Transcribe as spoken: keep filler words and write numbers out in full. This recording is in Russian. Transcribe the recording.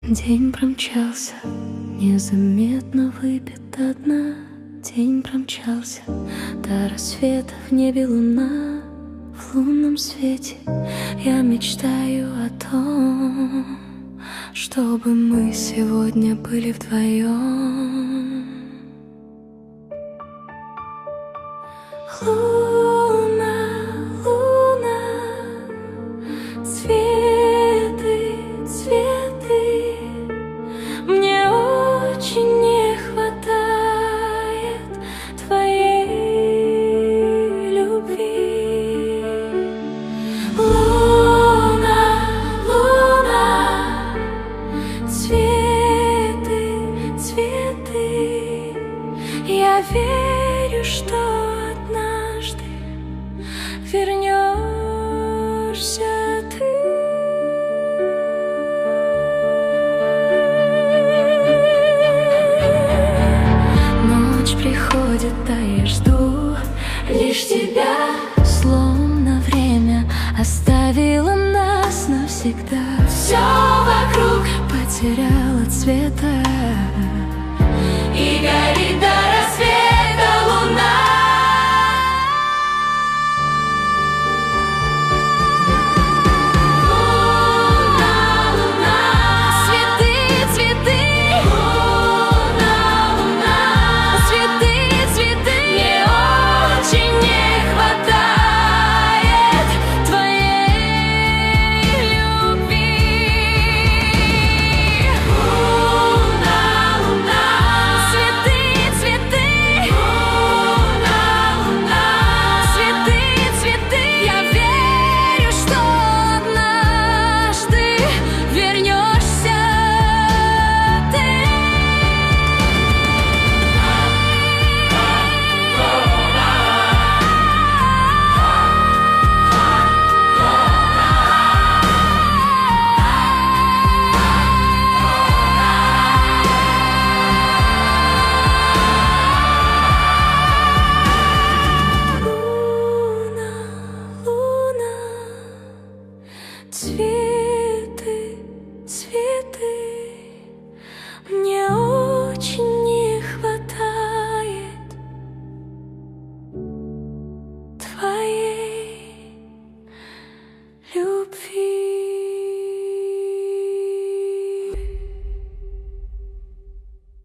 День промчался, незаметно выпит до дна. День промчался, до рассвета в небе луна. В лунном свете я мечтаю о том, чтобы мы сегодня были вдвоем. Луна, луна, цветы, цветы, мне очень не хватает твоей любви. Луна, луна, цветы, цветы, я верю, что однажды вернешься ты. Ночь приходит, а я жду лишь тебя, словно время оставило нас навсегда. Все вокруг потерялось.